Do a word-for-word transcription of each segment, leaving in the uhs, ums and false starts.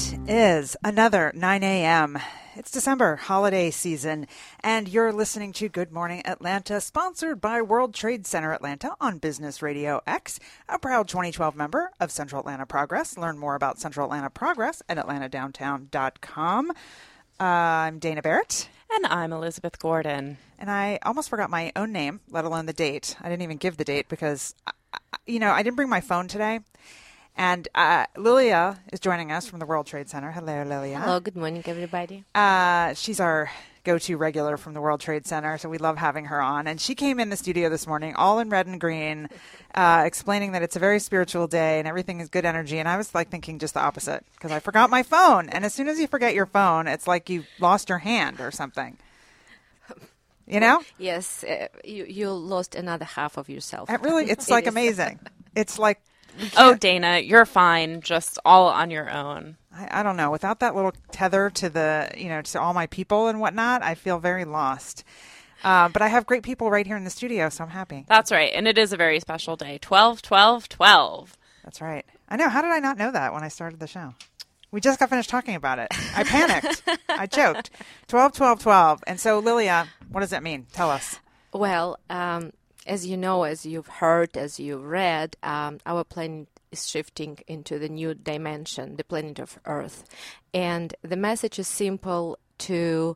It is another nine a.m. It's December, holiday season, and you're listening to Good Morning Atlanta, sponsored by World Trade Center Atlanta on Business Radio X, a proud twenty twelve member of Central Atlanta Progress. Learn more about Central Atlanta Progress at atlanta downtown dot com. Uh, I'm Dana Barrett. And I'm Elizabeth Gordon. And I almost forgot my own name, let alone the date. I didn't even give the date because, you know, I didn't bring my phone today. And uh, Lilia is joining us from the World Trade Center. Hello, Lilia. Hello, good morning, everybody. Uh, she's our go-to regular from the World Trade Center, so we love having her on. And she came in the studio this morning, all in red and green, uh, explaining that it's a very spiritual day and everything is good energy. And I was like thinking just the opposite, because I forgot my phone. And as soon as you forget your phone, it's like you lost your hand or something. You know? Yes, uh, you, you lost another half of yourself. It really, it's like amazing. It's like, oh, Dana, you're fine. Just all on your own. I, I don't know. Without that little tether to the, you know, to all my people and whatnot, I feel very lost. Uh, but I have great people right here in the studio, so I'm happy. That's right. And it is a very special day. twelve, twelve, twelve. That's right. I know. How did I not know that when I started the show? We just got finished talking about it. I panicked. I joked. twelve, twelve, twelve. And so, Lilia, what does that mean? Tell us. Well, um, as you know, as you've heard, as you've read, um, our planet is shifting into the new dimension, the planet of Earth. And the message is simple: to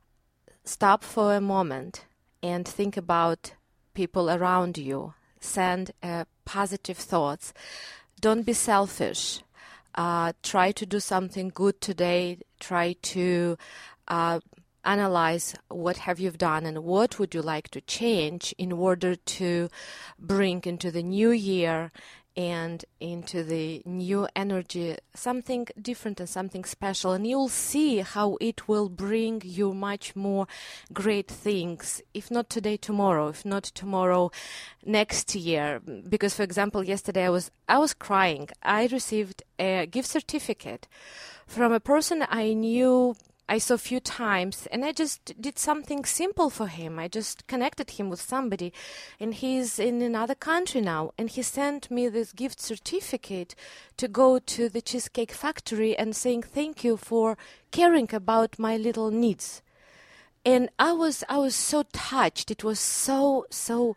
stop for a moment and think about people around you. Send uh, positive thoughts. Don't be selfish. Uh, try to do something good today. Try to uh, analyze what have you done and what would you like to change in order to bring into the new year and into the new energy something different and something special. And you'll see how it will bring you much more great things, if not today, tomorrow, if not tomorrow, next year. Because, for example, yesterday I was I was crying. I received a gift certificate from a person I knew I saw a few times, and I just did something simple for him. I just connected him with somebody, and he's in another country now, and he sent me this gift certificate to go to the Cheesecake Factory and saying thank you for caring about my little needs. And I was I was so touched. It was so, so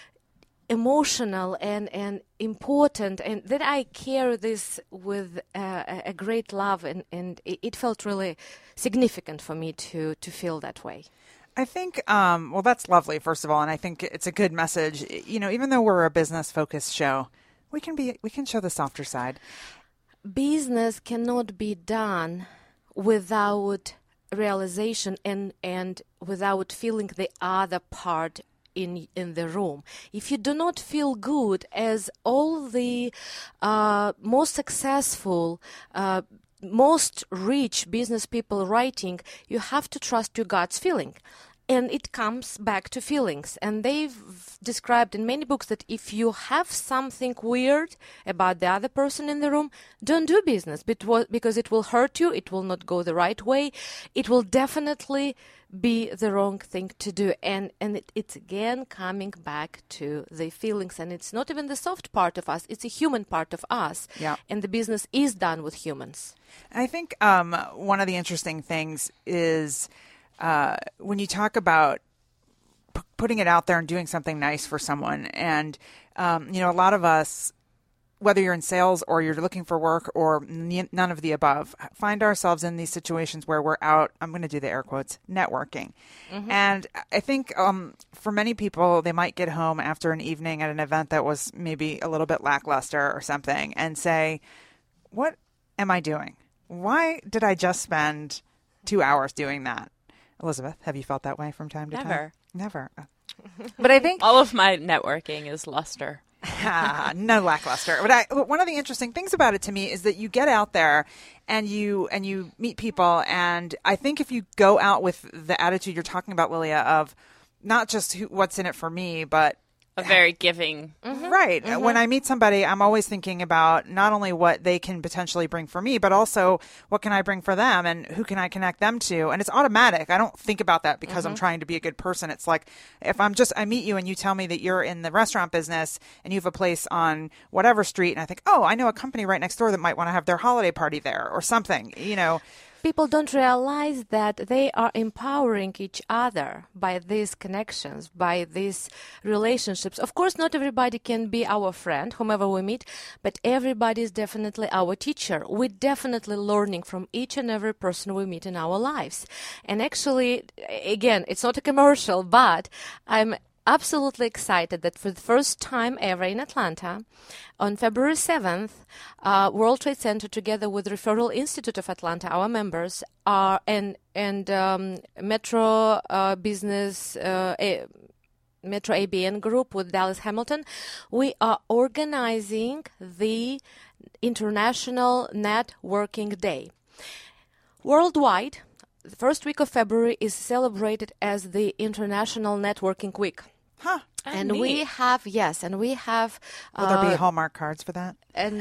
emotional and, and important, and that I carry this with uh, a great love, and, and it felt really significant for me to, to feel that way. I think, um, well, that's lovely, first of all, and I think it's a good message. You know, even though we're a business-focused show, we can be we can show the softer side. Business cannot be done without realization and, and without feeling the other part in in the room. If you do not feel good, as all the uh, most successful, uh, most rich business people writing, you have to trust your gut's feeling. And it comes back to feelings. And they've described in many books that if you have something weird about the other person in the room, don't do business, because it will hurt you, it will not go the right way, it will definitely be the wrong thing to do. And and it, it's again coming back to the feelings. And it's not even the soft part of us, it's a human part of us. Yeah. And the business is done with humans. I think um, one of the interesting things is Uh, when you talk about p- putting it out there and doing something nice for someone, and, um, you know, a lot of us, whether you're in sales or you're looking for work or n- none of the above, find ourselves in these situations where we're out, I'm going to do the air quotes, networking. Mm-hmm. And I think um, for many people, they might get home after an evening at an event that was maybe a little bit lackluster or something and say, what am I doing? Why did I just spend two hours doing that? Elizabeth, have you felt that way from time to Never. time? Never. Never. But I think all of my networking is luster. ah, no lackluster. But I, one of the interesting things about it to me is that you get out there and you and you meet people, and I think if you go out with the attitude you're talking about, Lilia, of not just who, what's in it for me, but a very giving. Mm-hmm. Right. Mm-hmm. When I meet somebody, I'm always thinking about not only what they can potentially bring for me, but also what can I bring for them and who can I connect them to? And it's automatic. I don't think about that because mm-hmm. I'm trying to be a good person. It's like if I'm just, I meet you and you tell me that you're in the restaurant business and you have a place on whatever street. And I think, oh, I know a company right next door that might want to have their holiday party there or something, you know. People don't realize that they are empowering each other by these connections, by these relationships. Of course, not everybody can be our friend, whomever we meet, but everybody is definitely our teacher. We're definitely learning from each and every person we meet in our lives. And actually, again, it's not a commercial, but I'm absolutely excited that for the first time ever in Atlanta, on February seventh, uh, World Trade Center, together with Referral Institute of Atlanta, our members, are and and um, Metro uh, Business, uh, a, Metro A B N Group with Dallas Hamilton, we are organizing the International Networking Day. Worldwide, the first week of February is celebrated as the International Networking Week. Huh. And neat. we have, yes, and we have... Will uh, there be Hallmark cards for that? And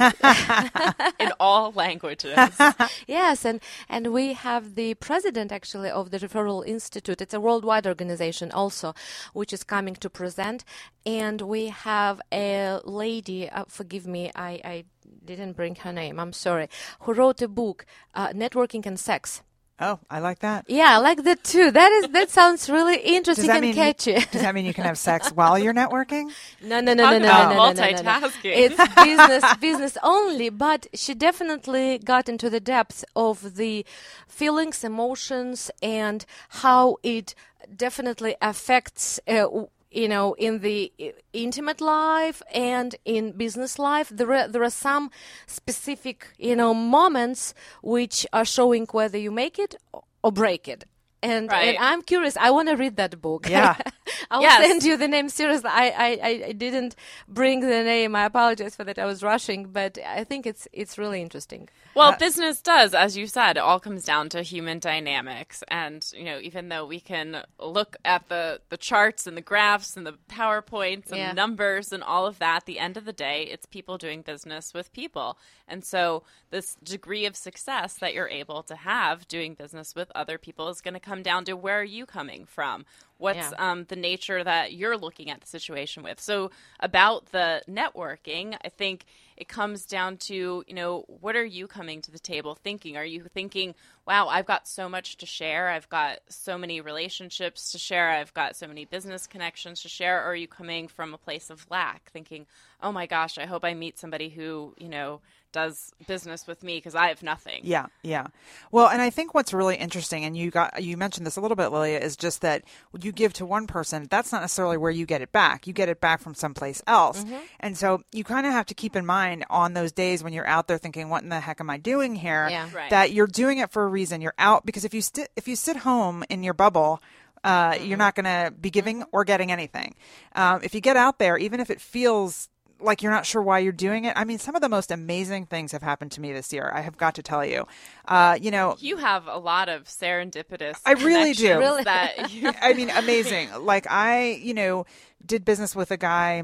in all languages. Yes, and, and we have the president, actually, of the Referral Institute. It's a worldwide organization also, which is coming to present. And we have a lady, uh, forgive me, I, I didn't bring her name, I'm sorry, who wrote a book, uh, Networking and Sex. Oh, I like that. Yeah, I like that too. That is that sounds really interesting and mean, catchy. Does that mean you can have sex while you're networking? No, no, no, no, no, no, no, multitasking. It's business, business only. But she definitely got into the depths of the feelings, emotions, and how it definitely affects. Uh, You know, in the intimate life and in business life, there are, there are some specific, you know, moments which are showing whether you make it or break it. And, right. and I'm curious. I want to read that book. Yeah. I'll yes. send you the name. Seriously, I, I, I didn't bring the name. I apologize for that. I was rushing, but I think it's it's really interesting. Well, uh, business does, as you said, it all comes down to human dynamics. And, you know, even though we can look at the, the charts and the graphs and the PowerPoints and yeah. the numbers and all of that, at the end of the day, it's people doing business with people. And so this degree of success that you're able to have doing business with other people is going to come down to where are you coming from? What's yeah. um, the nature that you're looking at the situation with? So about the networking, I think it comes down to, you know, what are you coming to the table thinking? Are you thinking, wow, I've got so much to share. I've got so many relationships to share. I've got so many business connections to share. Or are you coming from a place of lack, thinking, oh my gosh, I hope I meet somebody who, you know, does business with me because I have nothing. Yeah, yeah. Well, and I think what's really interesting, and you got you mentioned this a little bit, Lilia, is just that when you give to one person, that's not necessarily where you get it back. You get it back from someplace else. Mm-hmm. And so you kind of have to keep in mind on those days when you're out there thinking, what in the heck am I doing here? Yeah. Right. That you're doing it for a reason. You're out because if you, st- if you sit home in your bubble, uh, mm-hmm. you're not going to be giving or getting anything. Um, if you get out there, even if it feels like you're not sure why you're doing it. I mean, some of the most amazing things have happened to me this year. I have got to tell you. Uh, you know, you have a lot of serendipitous. I really do. Really? That you- I mean, amazing. Like I, you know, did business with a guy,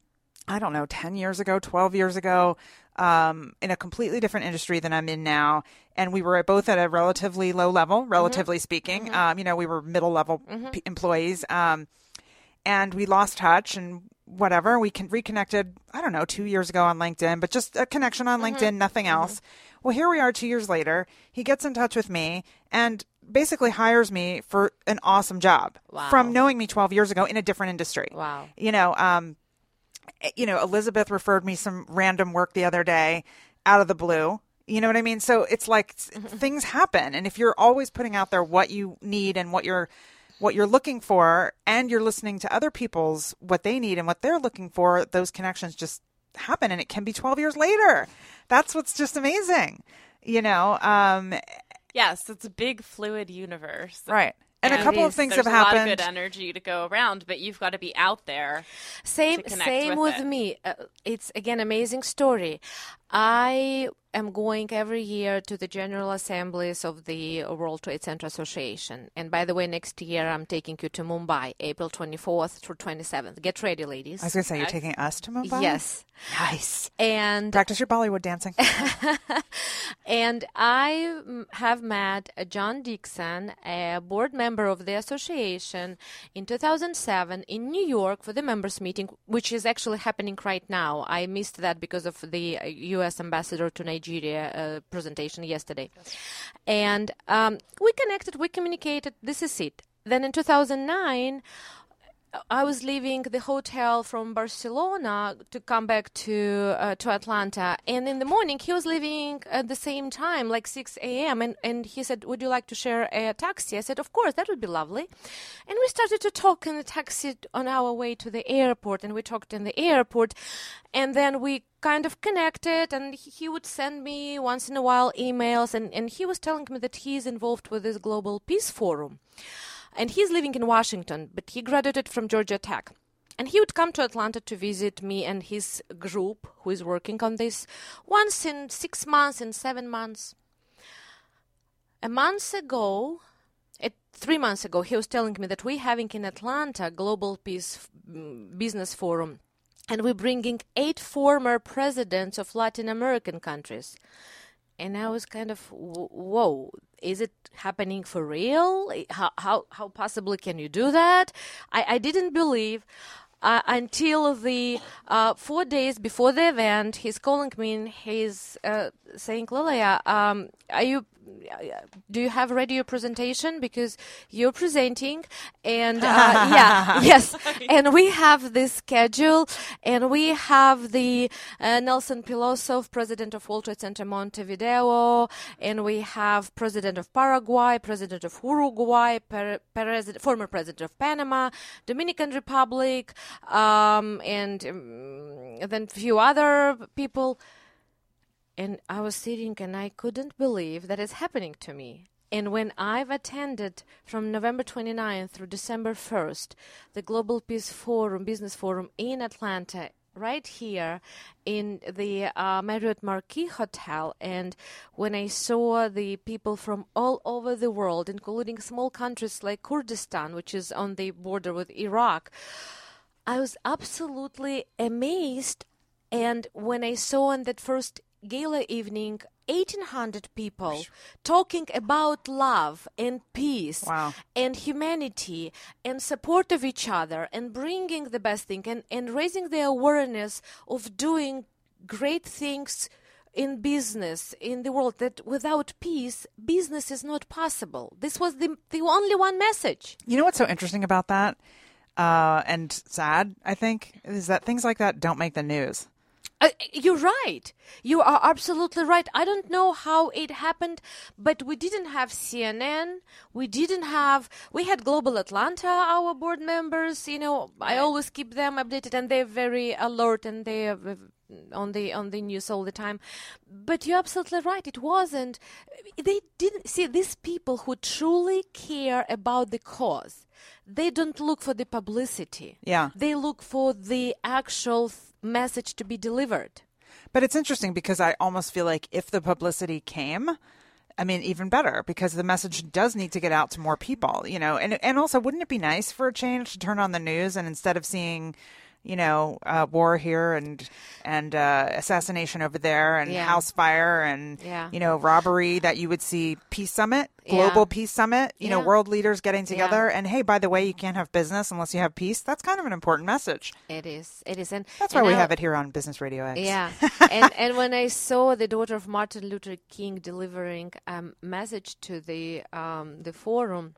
I don't know, ten years ago, twelve years ago, um, in a completely different industry than I'm in now. And we were both at a relatively low level, relatively mm-hmm. speaking. Mm-hmm. Um, you know, we were middle level mm-hmm. p- employees. Um, and we lost touch and whatever. We can reconnected, I don't know, two years ago on LinkedIn, but just a connection on mm-hmm. LinkedIn, nothing else. Mm-hmm. Well, here we are two years later. He gets in touch with me and basically hires me for an awesome job wow. from knowing me twelve years ago in a different industry. Wow. You know, um, you know, Elizabeth referred me some random work the other day out of the blue. You know what I mean? So it's like mm-hmm. things happen. And if you're always putting out there what you need and what you're what you're looking for, and you're listening to other people's what they need and what they're looking for, those connections just happen, and it can be twelve years later. That's what's just amazing, you know? Um, yes, it's a big fluid universe. Right. And, and a couple of things have happened. There's a lot of good energy to go around, but you've got to be out there. Same, to connect same with, with it. me. Uh, it's again amazing story. I am going every year to the General Assemblies of the World Trade Center Association. And by the way, next year I'm taking you to Mumbai, April twenty-fourth through twenty-seventh. Get ready, ladies. I was going to say, you're taking us to Mumbai? Yes. Nice. And practice your Bollywood dancing. And I have met John Dixon, a board member of the association, in two thousand seven in New York for the members meeting, which is actually happening right now. I missed that because of the U S ambassador to Nigeria uh, presentation yesterday. And um, we connected, we communicated, this is it. Then in two thousand nine, I was leaving the hotel from Barcelona to come back to uh, to Atlanta, and in the morning he was leaving at the same time, like six a.m. and and he said, "Would you like to share a taxi?" I said, "Of course, that would be lovely." And we started to talk in the taxi on our way to the airport, and we talked in the airport, and then we kind of connected, and he would send me once in a while emails, and and he was telling me that he's involved with this Global Peace Forum. And he's living in Washington, but he graduated from Georgia Tech. And he would come to Atlanta to visit me and his group, who is working on this, once in six months, in seven months. A month ago, uh, three months ago, he was telling me that we're having in Atlanta Global Peace Business Forum, and we're bringing eight former presidents of Latin American countries. And I was kind of, whoa, is it happening for real? How how how possibly can you do that? I, I didn't believe uh, until the uh, four days before the event, he's calling me and he's uh, saying, Lilia, um, are you, do you have ready your presentation? Because you're presenting, and uh, yeah, yes, and we have this schedule, and we have the uh, Nelson Pilosov, president of World Trade Center Montevideo, and we have president of Paraguay, president of Uruguay, per- president, former president of Panama, Dominican Republic, um, and um, then a few other people. And I was sitting and I couldn't believe that it's happening to me. And when I've attended from November twenty-ninth through December first, the Global Peace Forum, Business Forum in Atlanta, right here in the uh, Marriott Marquis Hotel, and when I saw the people from all over the world, including small countries like Kurdistan, which is on the border with Iraq, I was absolutely amazed. And when I saw on that first gala evening, eighteen hundred people talking about love and peace wow. and humanity and support of each other and bringing the best thing and, and raising the awareness of doing great things in business, in the world, that without peace, business is not possible. This was the, the only one message. You know what's so interesting about that, uh, and sad, I think, is that things like that don't make the news. Uh, you're right. You are absolutely right. I don't know how it happened, but we didn't have C N N. We didn't have, we had Global Atlanta, our board members. You know, I always keep them updated, and they're very alert, and they're on the on the news all the time. But you're absolutely right. It wasn't, they didn't, see, these people who truly care about the cause, they don't look for the publicity. Yeah. They look for the actual th- message to be delivered. But it's interesting because I almost feel like if the publicity came, I mean, even better, because the message does need to get out to more people, you know, and and also wouldn't it be nice for a change to turn on the news and instead of seeing, you know, uh, war here and and uh, assassination over there and Yeah. house fire and, Yeah. you know, robbery, that you would see peace summit, global Yeah. peace summit, you know, Yeah. world leaders getting together. Yeah. And hey, by the way, you can't have business unless you have peace. That's kind of an important message. It is. It is. And That's why and we I- have it here on Business Radio X. Yeah. and and when I saw the daughter of Martin Luther King delivering a message to the um, the forum,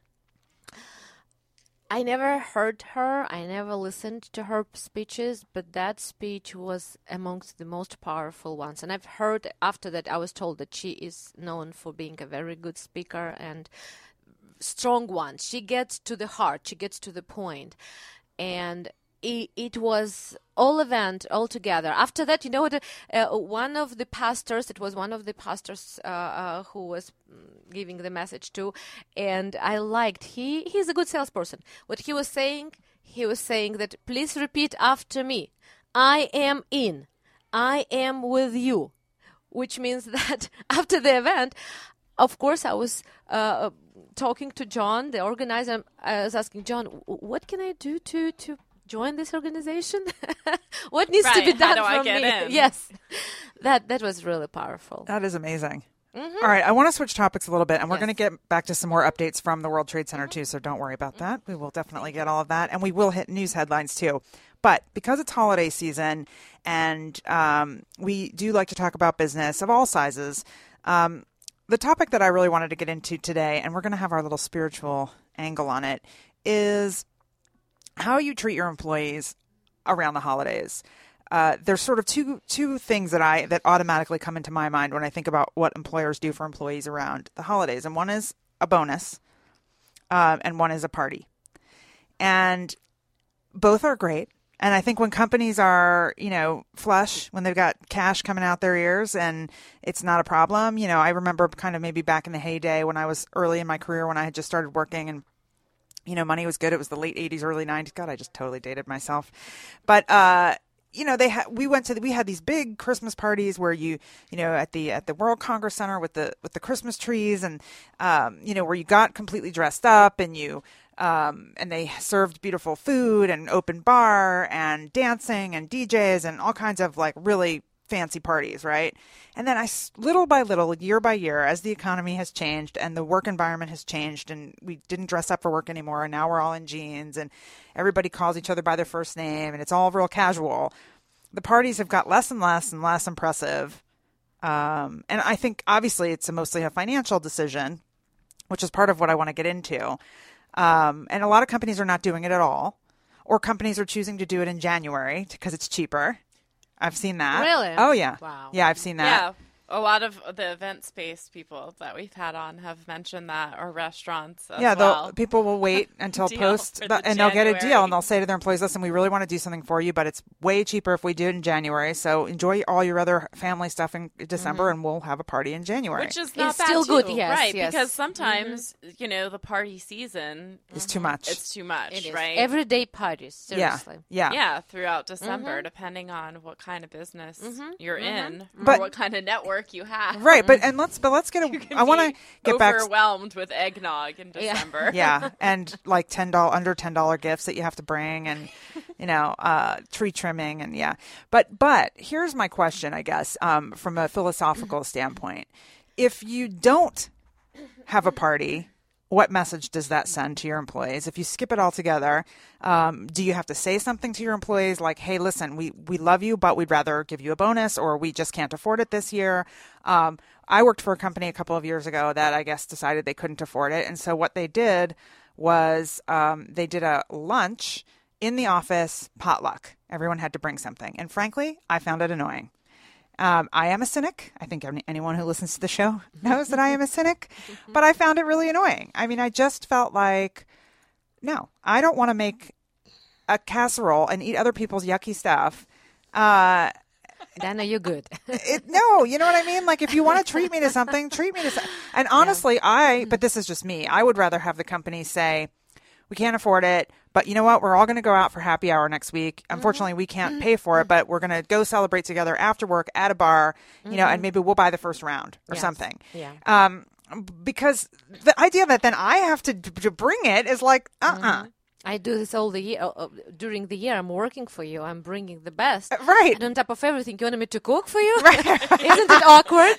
I never heard her. I never listened to her speeches, but that speech was amongst the most powerful ones. And I've heard after that, I was told that she is known for being a very good speaker and strong one. She gets to the heart. She gets to the point. And it, it was all event all together. After that, you know what? Uh, one of the pastors, it was one of the pastors uh, uh, who was giving the message to, and I liked, he he's a good salesperson. What he was saying, he was saying that, please repeat after me. I am in. I am with you. which means that after the event, of course, I was uh, talking to John, the organizer. I was asking John, what can I do to, to join this organization? What needs right. to be done How do from I get me? In? Yes, that that was really powerful. That is amazing. Mm-hmm. All right, I want to switch topics a little bit, and we're Yes. going to get back to some more updates from the World Trade Center, too, so don't worry about that. We will definitely get all of that, and we will hit news headlines, too. But because it's holiday season, and um, we do like to talk about business of all sizes, um, the topic that I really wanted to get into today, and we're going to have our little spiritual angle on it, is how you treat your employees around the holidays. Uh, there's sort of two two things that I that automatically come into my mind when I think about what employers do for employees around the holidays, and one is a bonus, um, and one is a party, and both are great. And I think when companies are, you know, flush, when they've got cash coming out their ears and it's not a problem, you know, I remember kind of maybe back in the heyday when I was early in my career when I had just started working and, you know, money was good. It was the late eighties, early nineties. God, I just totally dated myself. But, uh, you know, they had, we went to, the, we had these big Christmas parties where you, you know, at the, at the World Congress Center with the, with the Christmas trees and, um, you know, where you got completely dressed up and you, um, and they served beautiful food and open bar and dancing and D Js and all kinds of like really fancy parties. Right. And then I, little by little, year by year, as the economy has changed and the work environment has changed and we didn't dress up for work anymore. And now we're all in jeans and everybody calls each other by their first name and it's all real casual. The parties have got less and less and less impressive. Um, and I think obviously it's a mostly a financial decision, which is part of what I want to get into. Um, and a lot of companies are not doing it at all, or companies are choosing to do it in January because it's cheaper. I've seen that. Really? Oh, yeah. Wow. Yeah, I've seen that. Yeah. A lot of the event-based people that we've had on have mentioned that, or restaurants as Yeah, well. people will wait until Deal post, for the, the and they'll get a deal, January. and they'll say to their employees, listen, we really want to do something for you, but it's way cheaper if we do it in January, so enjoy all your other family stuff in December, Mm-hmm. and we'll have a party in January. Which is not It's bad still too, good, yes, right? yes. Because sometimes, you know, the party season, It's too much. it's too much, It is. right? Everyday parties, seriously. Yeah. yeah, throughout December, depending on what kind of business you're in, or But- what kind of network you have. Right, but and let's but let's get a, You can I want to be get back. overwhelmed with eggnog in Yeah. December. Yeah, and like ten dollar under ten dollar gifts that you have to bring, and you know, uh, tree trimming, and yeah. But but here's my question, I guess, um, from a philosophical standpoint: if you don't have a party, what message does that send to your employees? If you skip it all together, um, do you have to say something to your employees like, hey, listen, we, we love you, but we'd rather give you a bonus, or we just can't afford it this year? Um, I worked for a company a couple of years ago that I guess decided they couldn't afford it. And so what they did was um, they did a lunch in the office potluck. Everyone had to bring something. And frankly, I found it annoying. Um, I am a cynic. I think any- anyone who listens to the show knows that I am a cynic, but I found it really annoying. I mean, I just felt like, no, I don't want to make a casserole and eat other people's yucky stuff. Uh, Dana, you're good. it, no, you know what I mean? Like, if you want to treat me to something, treat me to something. And honestly, I, but this is just me, I would rather have the company say, we can't afford it, but you know what? We're all going to go out for happy hour next week. Unfortunately, we can't pay for it, but we're going to go celebrate together after work at a bar, you know, and maybe we'll buy the first round or Yes. something. Yeah. Um, because the idea that then I have to, to bring it is like, uh-uh. I do this all the year. Uh, uh, during the year, I'm working for you. I'm bringing the best. Right. And on top of everything, you want me to cook for you? Right. Isn't it awkward?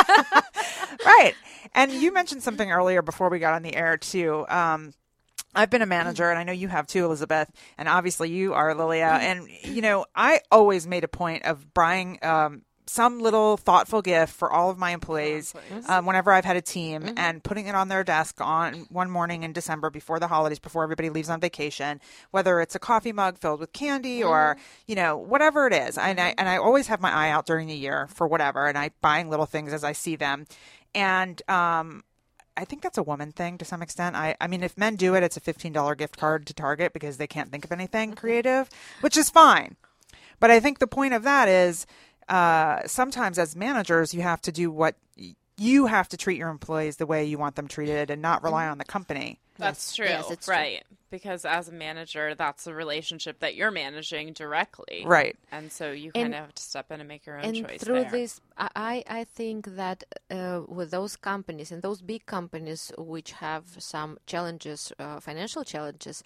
Right. And you mentioned something earlier before we got on the air, too. Um, I've been a manager, and I know you have too, Elizabeth, and obviously you are, Lilia. And, you know, I always made a point of buying um, some little thoughtful gift for all of my employees um, whenever I've had a team mm-hmm. and putting it on their desk on one morning in December before the holidays, before everybody leaves on vacation, whether it's a coffee mug filled with candy mm-hmm. or, you know, whatever it is. And I, and I always have my eye out during the year for whatever, and I buying little things as I see them. And, um, I think that's a woman thing to some extent. I, I mean, if men do it, it's a fifteen dollar gift card to Target because they can't think of anything creative, which is fine. But I think the point of that is uh, sometimes as managers, you have to do what you have to treat your employees the way you want them treated and not rely on the company. That's true. Yes, it's true. Right. because as a manager, that's a relationship that you're managing directly. Right. And so you And- kind of have to step in and make your own And choice through there. this, I, I think that uh, with those companies and those big companies which have some challenges, uh, financial challenges,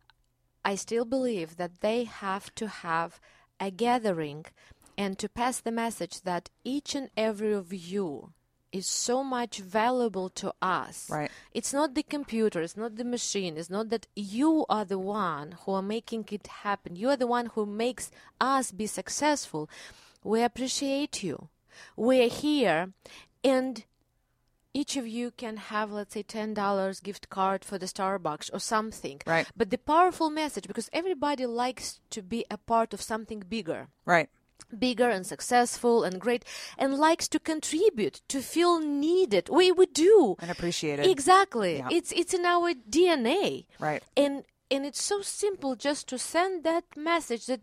I still believe that they have to have a gathering and to pass the message that each and every of you is so much valuable to us. Right. It's not the computer, it's not the machine, it's not that you are the one who are making it happen. You are the one who makes us be successful. We appreciate you. We are here, and each of you can have, let's say, ten dollars gift card for the Starbucks or something. Right. But the powerful message, because everybody likes to be a part of something bigger. Right. Bigger and successful and great, and likes to contribute, to feel needed. We we do. And appreciate it. Exactly. Yeah. It's it's in our D N A. Right. And and it's so simple just to send that message that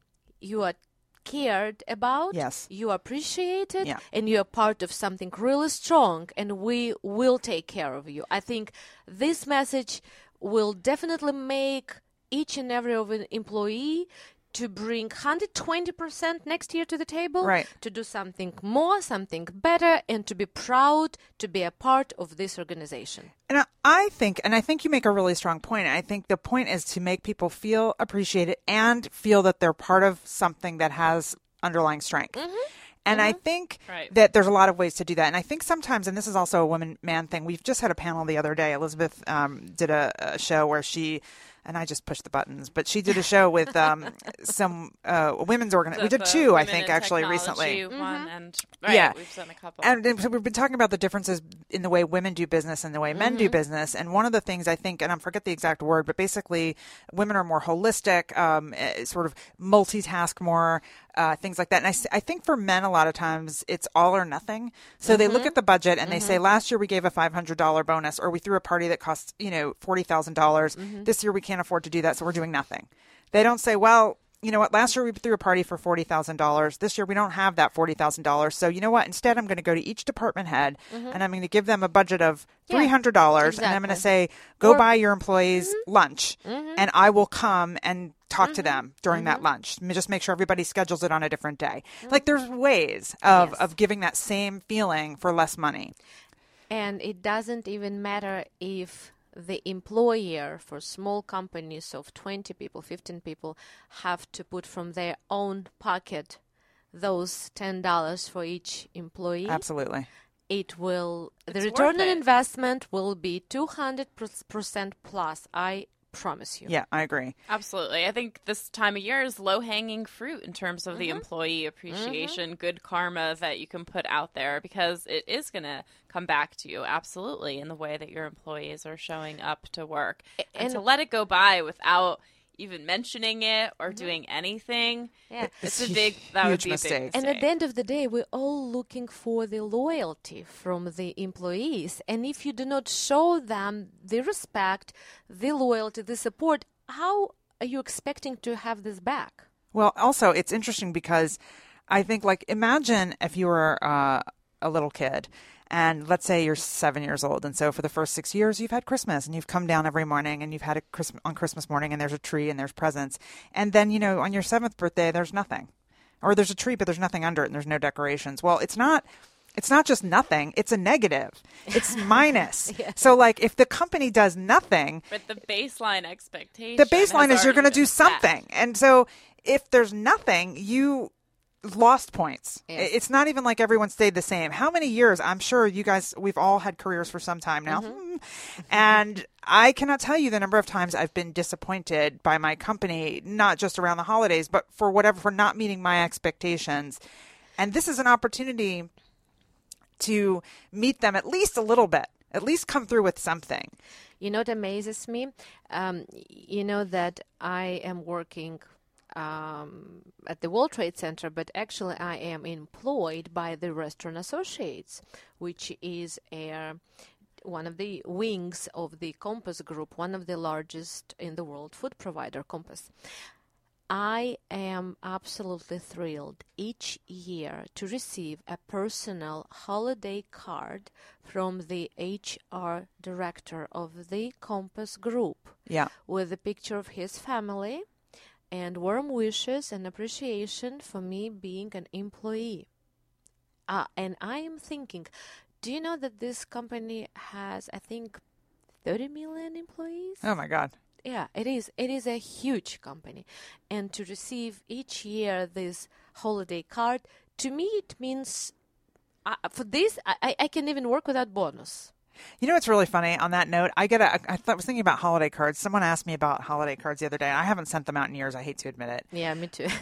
you are cared about, Yes. you are appreciated, Yeah. and you are part of something really strong, and we will take care of you. I think this message will definitely make each and every of an employee to bring one hundred twenty percent next year to the table, Right. to do something more, something better, and to be proud to be a part of this organization. And I- I think, and I think you make a really strong point. I think the point is to make people feel appreciated and feel that they're part of something that has underlying strength. And I think Right. that there's a lot of ways to do that. And I think sometimes, and this is also a woman-man thing, we've just had a panel the other day. Elizabeth um, did a, a show where she, and I just pushed the buttons, but she did a show with um, some uh, women's organization. We The- did the two, I Women think, in actually, Technology recently. One and, right, Yeah. we've done a couple. And, and so we've been talking about the differences in the way women do business and the way men do business. And one of the things I think, and I forget the exact word, but basically women are more holistic, um, eh, sort of multitask more, uh, things like that. And I, s- I think for men, a lot of times it's all or nothing. So they look at the budget and they say, last year we gave a five hundred dollars bonus, or we threw a party that cost, you know, forty thousand dollars. This year we can't afford to do that, so we're doing nothing. They don't say, well, you know what, last year we threw a party for forty thousand dollars. This year we don't have that forty thousand dollars. So you know what, instead I'm going to go to each department head and I'm going to give them a budget of Yeah, three hundred dollars. And I'm going to say, go Or- buy your employees lunch and I will come and talk to them during that lunch. I mean, just make sure everybody schedules it on a different day. Like there's ways of, Yes. of giving that same feeling for less money. And it doesn't even matter if the employer for small companies of twenty people, fifteen people, have to put from their own pocket those ten dollars for each employee. Absolutely. It will, the It's return worth on it. investment will be two hundred percent plus. I promise you. Yeah, I agree. Absolutely. I think this time of year is low-hanging fruit in terms of the employee appreciation, good karma that you can put out there, because it is going to come back to you, absolutely, in the way that your employees are showing up to work. And, and- to let it go by without even mentioning it or doing anything, Yeah. it's It's a a big, that would huge be a mistake. big And mistake. at the end of the day, we're all looking for the loyalty from the employees. And if you do not show them the respect, the loyalty, the support, how are you expecting to have this back? Well, also, it's interesting because I think, like, imagine if you were uh, a little kid and let's say you're seven years old. And so for the first six years, you've had Christmas and you've come down every morning and you've had a Christmas on Christmas morning and there's a tree and there's presents. And then, you know, on your seventh birthday, there's nothing. Or there's a tree, but there's nothing under it and there's no decorations. Well, it's not. It's not just nothing. It's a negative. It's minus. Yeah. So, like, if the company does nothing, But the baseline expectation the baseline has is you're already going to been do set. something. And so if there's nothing, you lost points. Yes. It's not even like everyone stayed the same. How many years? I'm sure you guys, we've all had careers for some time now. Mm-hmm. And I cannot tell you the number of times I've been disappointed by my company, not just around the holidays, but for whatever, for not meeting my expectations. And this is an opportunity to meet them at least a little bit, at least come through with something. You know what amazes me? Um, you know that I am working um, at the World Trade Center, but actually I am employed by the Restaurant Associates, which is a, one of the wings of the Compass Group, one of the largest in the world food provider, Compass. I am absolutely thrilled each year to receive a personal holiday card from the H R director of the Compass Group. Yeah. With a picture of his family and warm wishes and appreciation for me being an employee. Uh, and I am thinking, do you know that this company has, I think, thirty million employees? Oh, my God. Yeah, it is. It is a huge company. And to receive each year this holiday card, to me it means, uh, for this, I, I can even work without bonus. You know what's really funny on that note? I get a, I thought, was thinking about holiday cards. Someone asked me about holiday cards the other day. I haven't sent them out in years. I hate to admit it. Yeah, me too.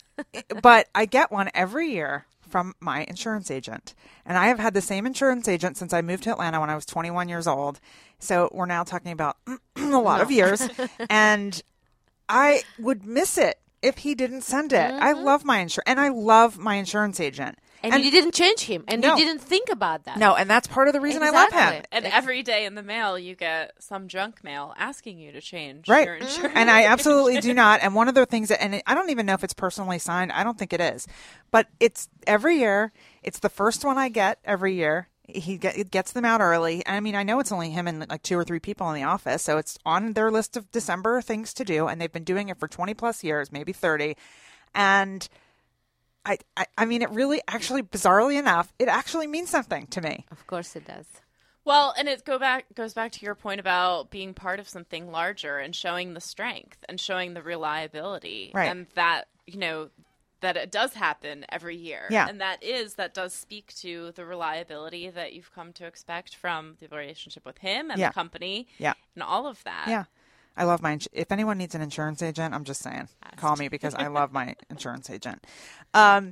But I get one every year from my insurance agent. And I have had the same insurance agent since I moved to Atlanta when I was twenty-one years old. So we're now talking about a lot no. of years. And I would miss it if he didn't send it. Mm-hmm. I love my insurance. And I love my insurance agent. And, and you didn't change him. And no. you didn't think about that. No, and that's part of the reason exactly. I love him. And every day in the mail, you get some junk mail asking you to change right. your insurance. And I absolutely do not. And one of the things that, and I don't even know if it's personally signed. I don't think it is. But it's every year. It's the first one I get every year. He get, it gets them out early. I mean, I know it's only him and like two or three people in the office. So it's on their list of December things to do. And they've been doing it for twenty plus years, maybe thirty. And I, I, I mean, it really actually, bizarrely enough, it actually means something to me. Of course it does. Well, and it go back goes back to your point about being part of something larger and showing the strength and showing the reliability. Right. And that, you know, that it does happen every year. Yeah. And that is, that does speak to the reliability that you've come to expect from the relationship with him and yeah. the company yeah. and all of that. Yeah. I love my, if anyone needs an insurance agent, I'm just saying, Asked. call me because I love my insurance agent. Um,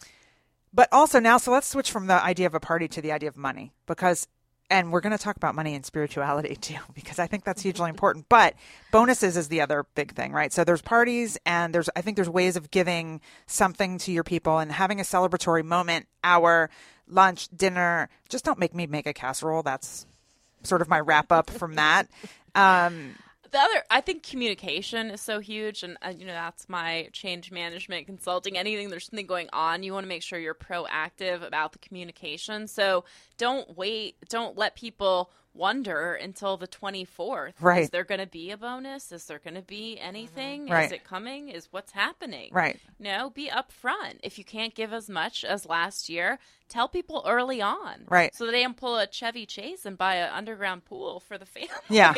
but also now, so let's switch from the idea of a party to the idea of money because, and we're going to talk about money and spirituality too, because I think that's hugely important, but bonuses is the other big thing, right? So there's parties and there's, I think there's ways of giving something to your people and having a celebratory moment, hour, lunch, dinner. Just don't make me make a casserole. That's sort of my wrap up from that. Um, The other, I think communication is so huge, and uh, you know that's my change management consulting. Anything there's something going on, you want to make sure you're proactive about the communication. So don't wait, don't let people wonder until the twenty-fourth. Right. Is there going to be a bonus? Is there going to be anything? Right. Is it coming? Is what's happening? Right. No, be upfront. If you can't give as much as last year, tell people early on. Right. So they don't pull a Chevy Chase and buy an underground pool for the family. Yeah.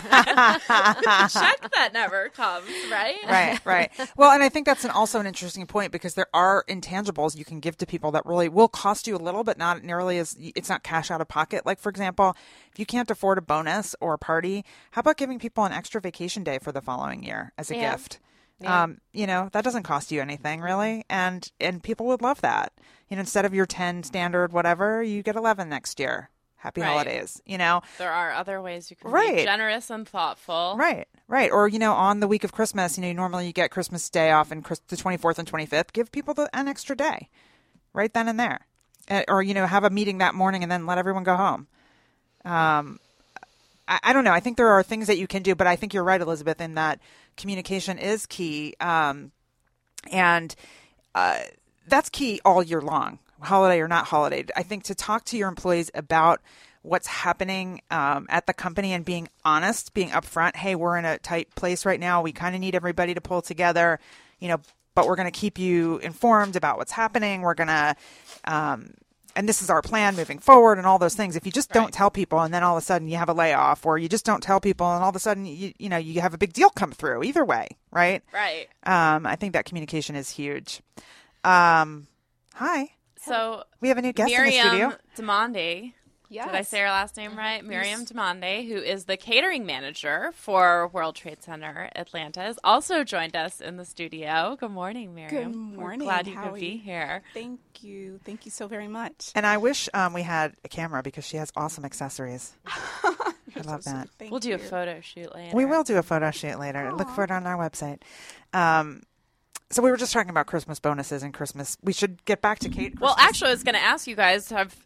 Check that never comes, right? Right, right. Well, and I think that's an, also an interesting point because there are intangibles you can give to people that really will cost you a little, but not nearly as, it's not cash out of pocket. Like, for example, if you can't afford a bonus or a party, how about giving people an extra vacation day for the following year as a yeah. gift? Yeah. Um, you know, that doesn't cost you anything really. And, and people would love that. You know, instead of your ten standard, whatever, you get eleven next year. Happy right. holidays, you know? There are other ways you can right. be generous and thoughtful. Right, right. Or, you know, on the week of Christmas, you know, normally you get Christmas Day off and Chris- the twenty-fourth and twenty-fifth. Give people the, an extra day right then and there. Uh, or, you know, have a meeting that morning and then let everyone go home. Um, I, I don't know. I think there are things that you can do, but I think you're right, Elizabeth, in that communication is key. Um, and uh, that's key all year long, holiday or not holiday. I think to talk to your employees about what's happening um, at the company and being honest, being upfront. Hey, we're in a tight place right now. We kind of need everybody to pull together, you know, but we're going to keep you informed about what's happening. We're going to, um, and this is our plan moving forward and all those things. If you just don't right. tell people and then all of a sudden you have a layoff, or you just don't tell people and all of a sudden, you, you know, you have a big deal come through either way. Right. Right. Um, I think that communication is huge. Um, hi. So we have a new guest Miriam in the studio. Demande. Yes. Did I say her last name right? Miriam Demande, who is the catering manager for World Trade Center Atlanta, has also joined us in the studio. Good morning, Miriam. Good morning. We're glad you How could be you? here. Thank you. Thank you so very much. And I wish um, we had a camera because she has awesome accessories. I love that. Thank we'll do you. a photo shoot later. We will do a photo shoot later. Aww. Look for it on our website. Um, so we were just talking about Christmas bonuses and Christmas. We should get back to Kate. Christmas. Well, actually, I was going to ask you guys, have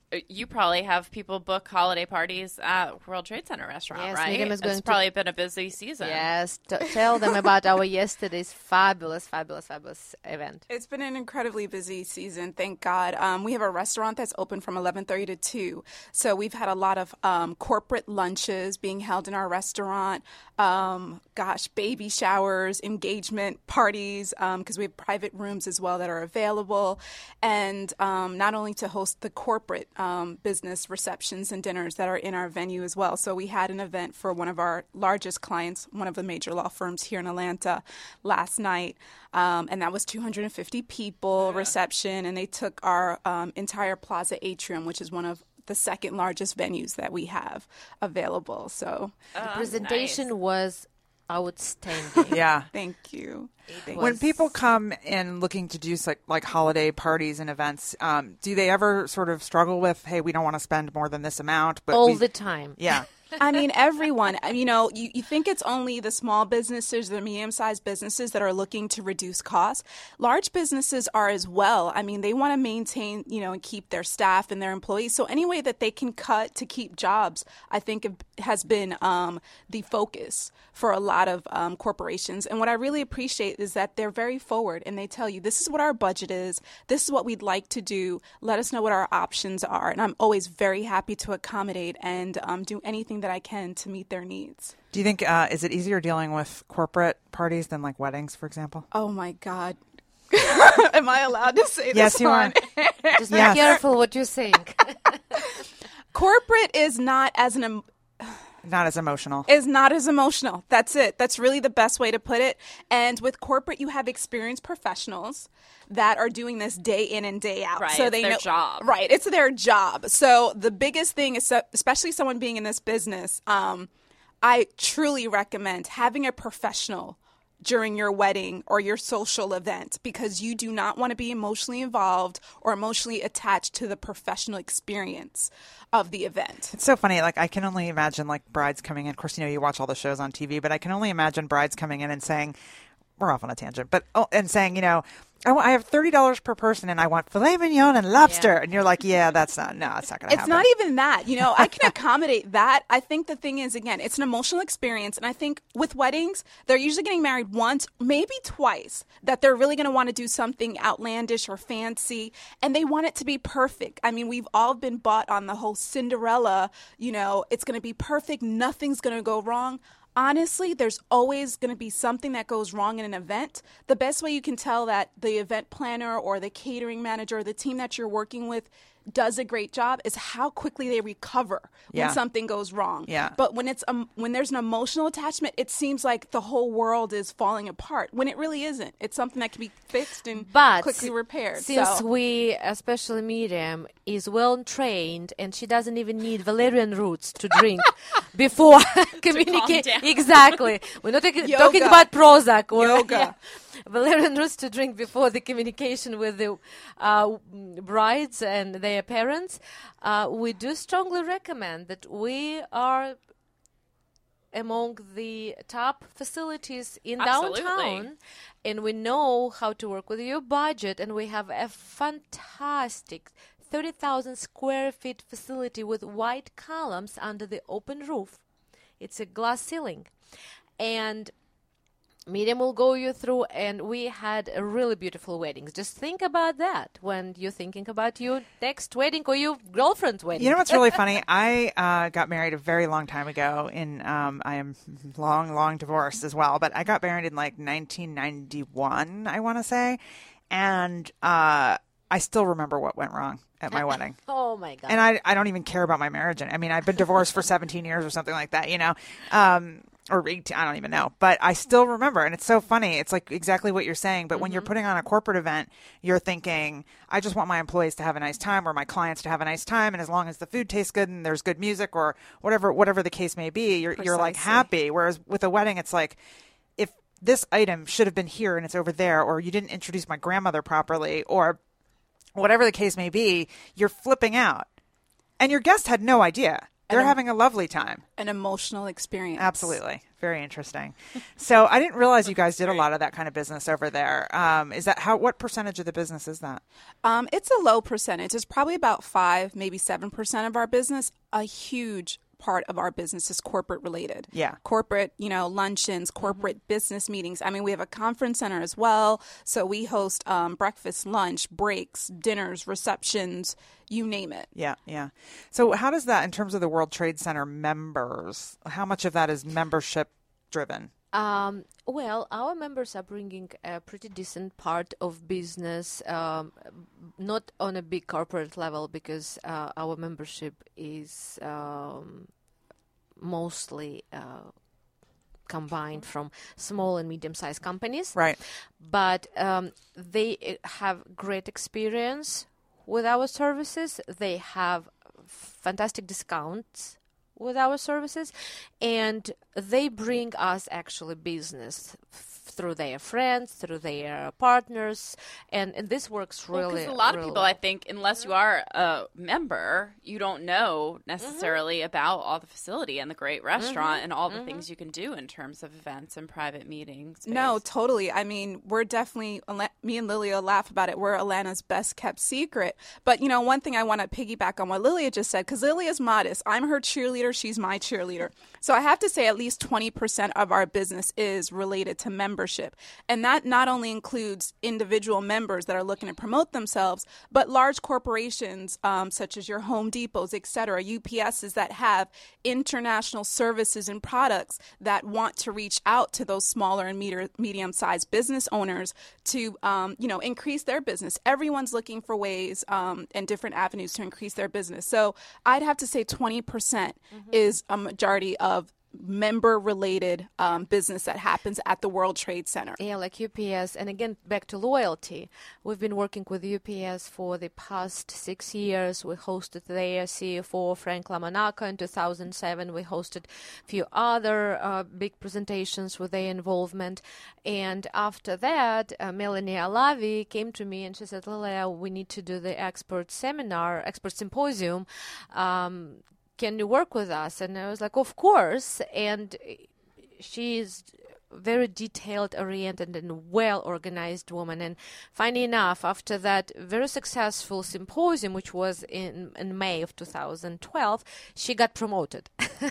you probably have people book holiday parties at World Trade Center restaurant, Yes, right? Miriam is going it's to- probably been a busy season. Yes, t- tell them about our yesterday's fabulous, fabulous, fabulous event. It's been an incredibly busy season, thank God. Um, we have a restaurant that's open from eleven thirty to two. So we've had a lot of um, corporate lunches being held in our restaurant. Um, gosh, baby showers, engagement parties, because um, we have private rooms as well that are available. And um, not only to host the corporate um, business receptions and dinners that are in our venue as well. So we had an event for one of our largest clients, one of the major law firms here in Atlanta last night. Um, and that was two hundred fifty people reception. And they took our um, entire Plaza Atrium, which is one of the second largest venues that we have available. So Oh, The presentation nice. was outstanding. Yeah. thank you. Thank When was- people come in looking to do like like holiday parties and events, um, do they ever sort of struggle with, hey, we don't want to spend more than this amount, but All we, the time. yeah, I mean, everyone, you know, you, you think it's only the small businesses, the medium-sized businesses that are looking to reduce costs. Large businesses are as well. I mean, they want to maintain, you know, and keep their staff and their employees. So any way that they can cut to keep jobs, I think has been um, the focus for a lot of um, corporations. And what I really appreciate is that they're very forward and they tell you, this is what our budget is. This is what we'd like to do. Let us know what our options are. And I'm always very happy to accommodate and um, do anything that I can to meet their needs. Do you think uh, is it easier dealing with corporate parties than like weddings, for example? Oh my God. Am I allowed to say Yes, this? you are. on- Just Yes. be careful what you're saying. Corporate is not as an em- Not as emotional. is not as emotional. That's it. That's really the best way to put it. And with corporate, you have experienced professionals that are doing this day in and day out. Right, So it's they their know, job. Right. It's their job. So the biggest thing is, especially someone being in this business, um, I truly recommend having a professional during your wedding or your social event, because you do not want to be emotionally involved or emotionally attached to the professional experience of the event. It's so funny. Like, I can only imagine like brides coming in. Of course, you know, you watch all the shows on T V, but I can only imagine brides coming in and saying, we're off on a tangent, but oh, and saying, you know, I, want, I have thirty dollars per person and I want filet mignon and lobster. Yeah. And you're like, yeah, that's not, no, it's not going to It's happen. not even that. You know, I can accommodate that. I think the thing is, again, it's an emotional experience. And I think with weddings, they're usually getting married once, maybe twice, that they're really going to want to do something outlandish or fancy. And they want it to be perfect. I mean, we've all been bought on the whole Cinderella, you know, it's going to be perfect. Nothing's going to go wrong. Honestly, there's always going to be something that goes wrong in an event. The best way you can tell that the event planner or the catering manager or the team that you're working with does a great job is how quickly they recover Yeah. when something goes wrong. Yeah. But when it's um, when there's an emotional attachment, it seems like the whole world is falling apart when it really isn't. It's something that can be fixed and But quickly repaired. Since so. we, especially Miriam, is well trained and she doesn't even need valerian roots to drink before communicate. down. Exactly. We're not talking, Yoga. talking about Prozac. Or, Yoga. yeah. Valerian roots to drink before the communication with the uh, brides and their parents. Uh, we do strongly recommend that we are among the top facilities in Absolutely. downtown, and we know how to work with your budget, and we have a fantastic thirty thousand square feet facility with white columns under the open roof. It's a glass ceiling, and Miriam will go you through, and we had a really beautiful weddings. Just think about that when you're thinking about your next wedding or your girlfriend's wedding. You know what's really funny? I uh, got married a very long time ago. In um, I am long, long divorced as well, but I got married in like nineteen ninety-one, I want to say, and uh, I still remember what went wrong at my wedding. Oh my God. And I, I don't even care about my marriage. I mean, I've been divorced for seventeen years or something like that, you know, um, or eighteen, I don't even know. But I still remember. And it's so funny. It's like exactly what you're saying. But mm-hmm. when you're putting on a corporate event, you're thinking, I just want my employees to have a nice time or my clients to have a nice time. And as long as the food tastes good and there's good music or whatever, whatever the case may be, you're, you're like Precisely. happy. Whereas with a wedding, it's like, if this item should have been here and it's over there, or you didn't introduce my grandmother properly, or whatever the case may be, you're flipping out. And your guest had no idea. they're an, having a lovely time. An emotional experience. Absolutely. Very interesting. So I didn't realize you guys did a lot of that kind of business over there. Um, is that how? What percentage of the business is that? Um, it's a low percentage. It's probably about five, maybe seven percent of our business. A huge part of our business is corporate related. Yeah. Corporate, you know, luncheons, corporate mm-hmm. business meetings. I mean, we have a conference center as well. So we host um, breakfast, lunch, breaks, dinners, receptions, you name it. Yeah, yeah. So how does that, in terms of the World Trade Center members, how much of that is membership driven? Um, well, our members are bringing a pretty decent part of business, um, not on a big corporate level, because uh, our membership is um, mostly uh, combined from small and medium-sized companies. Right. But um, they have great experience with our services. They have fantastic discounts with our services, and they bring us actually business f- through their friends, through their partners, and, and this works really well. Because a lot really of people, well. I think, unless you are a member, you don't know necessarily mm-hmm. about all the facility and the great restaurant mm-hmm. and all the mm-hmm. things you can do in terms of events and private meetings. No, totally. I mean, we're definitely, me and Lilia laugh about it, we're Atlanta's best kept secret. But, you know, one thing I want to piggyback on what Lilia just said, because Lilia's modest. I'm her cheerleader. She's my cheerleader. So I have to say at least twenty percent of our business is related to membership. And that not only includes individual members that are looking to promote themselves, but large corporations um, such as your Home Depots, et cetera, U P S's that have international services and products that want to reach out to those smaller and meter, medium-sized business owners to, um, you know, increase their business. Everyone's looking for ways um, and different avenues to increase their business. So I'd have to say twenty percent mm-hmm. is a majority of member-related um, business that happens at the World Trade Center. Yeah, like U P S. And again, back to loyalty. We've been working with U P S for the past six years. We hosted their C F O, Frank LaMonaco, in two thousand seven. We hosted a few other uh, big presentations with their involvement. And after that, uh, Melanie Alavi came to me and she said, Lilia, we need to do the expert seminar, expert symposium. Um, Can you work with us? And I was like, of course. And she's very detailed oriented and well organized woman. And funny enough, after that very successful symposium, which was in, in May of two thousand twelve, she got promoted.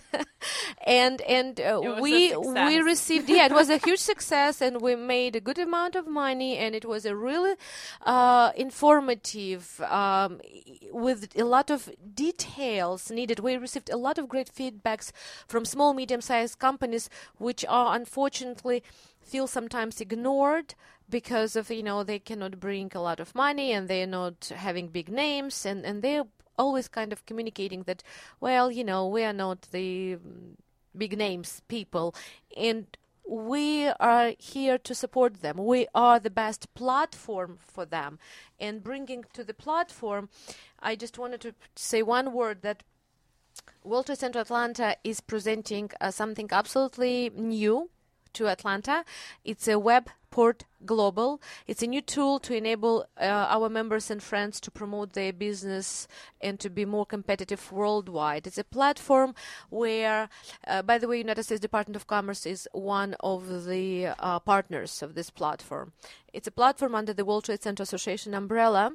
and and uh, we we received yeah it was a huge success, and we made a good amount of money, and it was a really uh, informative um, with a lot of details needed. We received a lot of great feedbacks from small medium-sized companies, which are unfortunately feel sometimes ignored because of, you know, they cannot bring a lot of money and they're not having big names, and and they're always kind of communicating that, well, you know, we are not the big names people, and we are here to support them. We are the best platform for them. And bringing to the platform, I just wanted to say one word, that World Trade Center Atlanta is presenting uh, something absolutely new to Atlanta. It's a web port global. It's a new tool to enable uh, our members and friends to promote their business and to be more competitive worldwide. It's a platform where, uh, by the way, United States Department of Commerce is one of the uh, partners of this platform. It's a platform under the World Trade Center Association umbrella.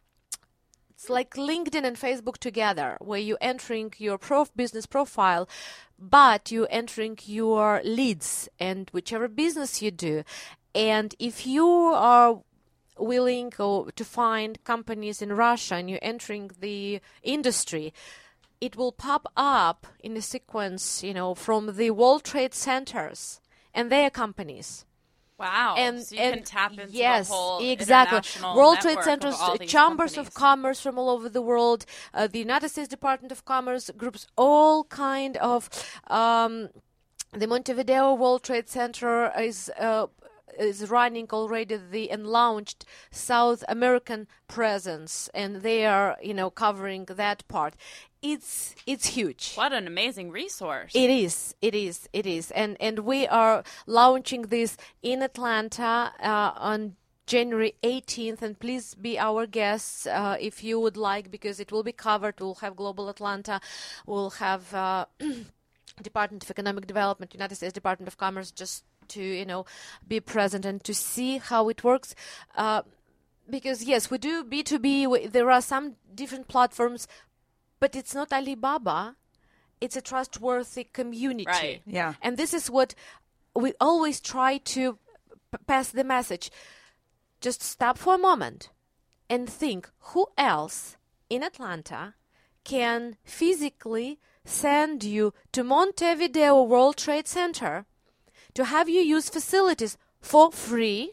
It's like LinkedIn and Facebook together, where you're entering your prof business profile, but you're entering your leads and whichever business you do. And if you are willing to find companies in Russia and you're entering the industry, it will pop up in a sequence, you know, from the World Trade Centers and their companies. Wow. And, so you and can tap into yes, the whole exactly. international World Trade network Centers, of all these chambers companies. of commerce from all over the world, uh, the United States Department of Commerce groups, all kind of, um, the Montevideo World Trade Center is uh, is running already the and launched South American presence, and they are, you know, covering that part. It's it's huge. What an amazing resource. It is, it is, it is. And and we are launching this in Atlanta uh, on January eighteenth, and please be our guests uh, if you would like, because it will be covered. We'll have Global Atlanta, we'll have uh, Department of Economic Development, United States Department of Commerce, just to, you know, be present and to see how it works. Uh, because, yes, we do B two B. We, there are some different platforms, but it's not Alibaba. It's a trustworthy community. Right. Yeah. And this is what we always try to p- pass the message. Just stop for a moment and think who else in Atlanta can physically send you to Montevideo World Trade Center to have you use facilities for free,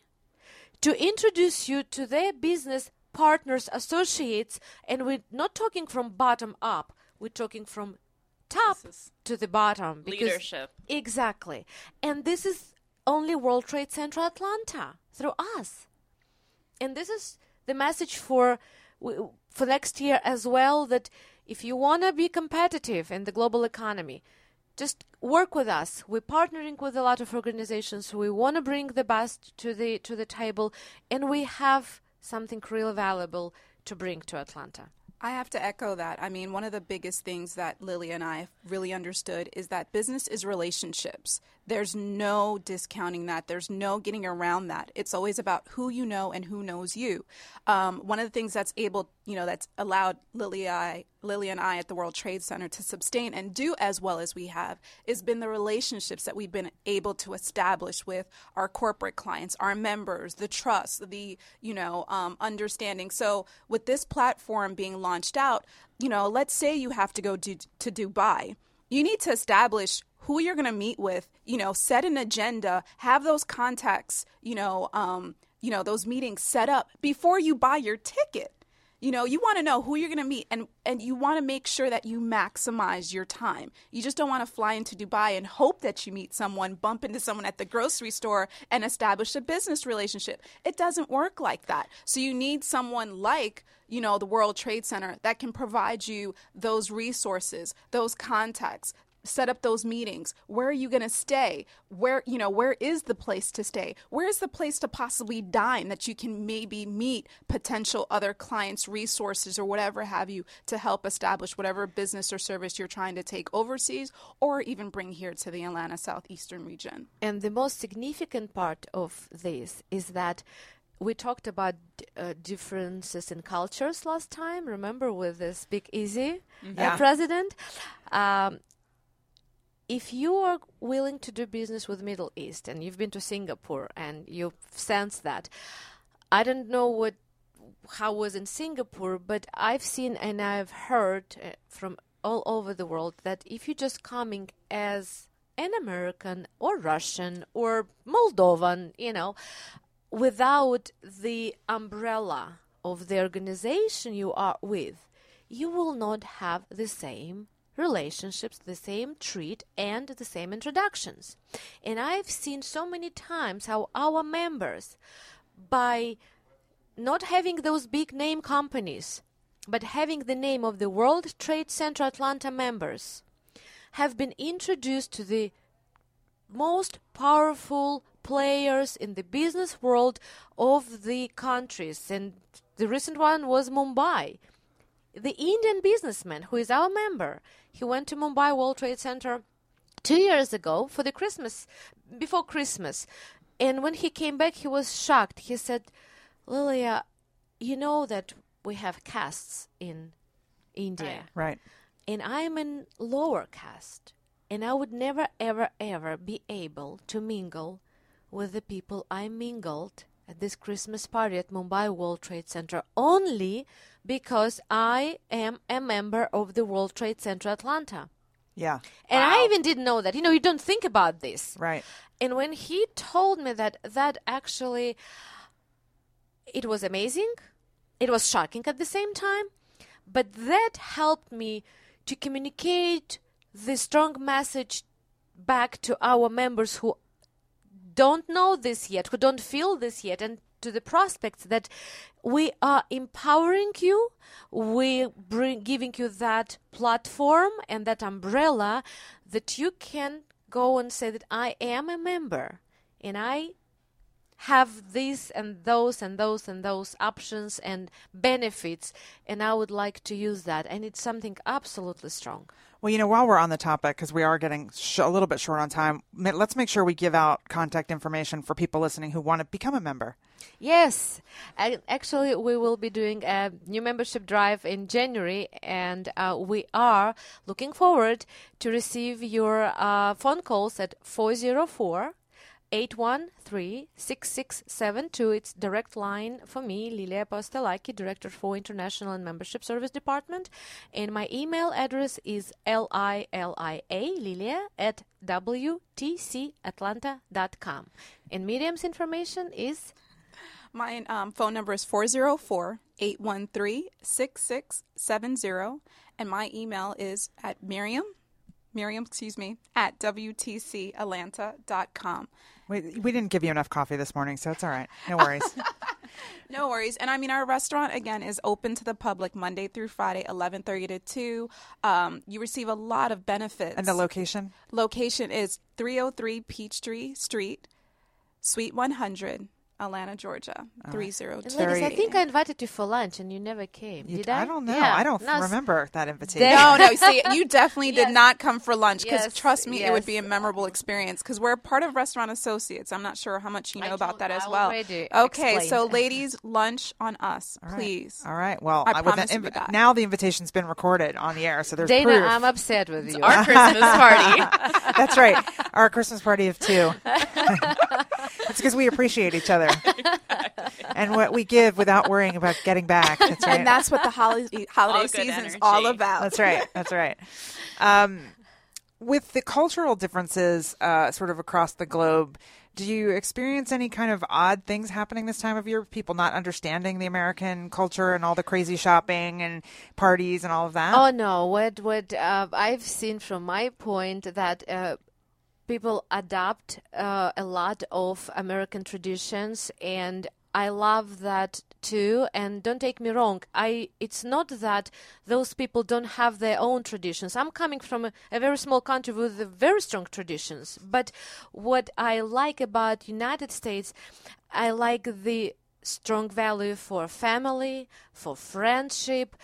to introduce you to their business partners, associates, and we're not talking from bottom up, we're talking from top to the bottom. Because, leadership. Exactly. And this is only World Trade Center Atlanta, through us. And this is the message for for next year as well, that if you want to be competitive in the global economy, just work with us. We're partnering with a lot of organizations. We want to bring the best to the to the table, and we have something really valuable to bring to Atlanta. I have to echo that. I mean, one of the biggest things that Lily and I really understood is that business is relationships. There's no discounting that. There's no getting around that. It's always about who you know and who knows you. Um, one of the things that's able, you know, that's allowed Lily, I, Lily and I at the World Trade Center to sustain and do as well as we have has been the relationships that we've been able to establish with our corporate clients, our members, the trust, the, you know, um, understanding. So with this platform being launched out, you know, let's say you have to go do, to Dubai. You need to establish who you're going to meet with, you know, set an agenda, have those contacts, you know, um, you know, those meetings set up before you buy your ticket. You know, you want to know who you're going to meet, and, and you want to make sure that you maximize your time. You just don't want to fly into Dubai and hope that you meet someone, bump into someone at the grocery store, and establish a business relationship. It doesn't work like that. So you need someone like, you know, the World Trade Center that can provide you those resources, those contacts, set up those meetings. Where are you going to stay? Where, you know, where is the place to stay? Where is the place to possibly dine that you can maybe meet potential other clients, resources, or whatever have you to help establish whatever business or service you're trying to take overseas or even bring here to the Atlanta Southeastern region. And the most significant part of this is that we talked about uh, differences in cultures last time, remember, with the Speak Easy Yeah. uh, president? Um, If you are willing to do business with Middle East, and you've been to Singapore and you've sensed that, I don't know what how it was in Singapore, but I've seen and I've heard uh, from all over the world that if you're just coming as an American or Russian or Moldovan, you know, without the umbrella of the organization you are with, you will not have the same relationships, the same treat, and the same introductions. And I've seen so many times how our members, by not having those big name companies, but having the name of the World Trade Center Atlanta members, have been introduced to the most powerful players in the business world of the countries. And the recent one was Mumbai. The Indian businessman who is our member, he went to Mumbai World Trade Center two years ago for the Christmas, before Christmas. And when he came back, he was shocked. He said, Lilia, you know that we have castes in India. Right. And I'm in lower caste. And I would never, ever, ever be able to mingle with the people I mingled at this Christmas party at Mumbai World Trade Center only because I am a member of the World Trade Center Atlanta. Yeah. And Wow. I even didn't know that. You know, you don't think about this. Right. And when he told me that, that actually, it was amazing. It was shocking at the same time. But that helped me to communicate the strong message back to our members who don't know this yet, who don't feel this yet, and to the prospects that we are empowering you, we bring giving you that platform and that umbrella that you can go and say that I am a member and I have these and those and those and those options and benefits, and I would like to use that. And it's something absolutely strong. Well, you know, while we're on the topic, because we are getting sh- a little bit short on time, ma- let's make sure we give out contact information for people listening who want to become a member. Yes, I, actually, we will be doing a new membership drive in January, and uh, we are looking forward to receive your uh, phone calls at four oh four, eight one three, six six seven two. It's direct line for me, Lilia Postelaki, Director for International and Membership Service Department. And my email address is L I L I A, Lilia, at W T C Atlanta dot com. And Miriam's information is? My um, phone number is four oh four, eight one three, six six seven zero. And my email is at Miriam, Miriam, excuse me, at W T C Atlanta dot com. We, we didn't give you enough coffee this morning, so it's all right. No worries. No worries. And I mean, our restaurant, again, is open to the public Monday through Friday, eleven thirty to two. Um, you receive a lot of benefits. And the location? Location is three oh three Peachtree Street, Suite one hundred, Atlanta, Georgia, three oh two. Ladies, I think I invited you for lunch and you never came. You, Did I? I don't know. Yeah. I don't No, remember that invitation. No, no. See, you definitely Yes. did not come for lunch because Yes, trust me, it would yes. be a memorable experience because we're part of Restaurant Associates. I'm not sure how much you know I about told- that as I well. already Okay, explained. so ladies, lunch on us, All right. please. All right. Well, I with promise that you that. now the invitation's been recorded on the air, so there's Dana, proof. I'm upset with you. Our Christmas party. That's right. Our Christmas party of two. It's because we appreciate each other. And what we give without worrying about getting back. That's right. And that's what the holiday, holiday All good season's energy. all about. That's right. That's right. Um, with the cultural differences uh, sort of across the globe, do you experience any kind of odd things happening this time of year? People not understanding the American culture and all the crazy shopping and parties and all of that? Oh no! What what uh, I've seen from my point that uh, people adopt uh, a lot of American traditions, and I love that too. And don't take me wrong, I it's not that those people don't have their own traditions. I'm coming from a, a very small country with very strong traditions. But what I like about United States, I like the strong value for family, for friendship,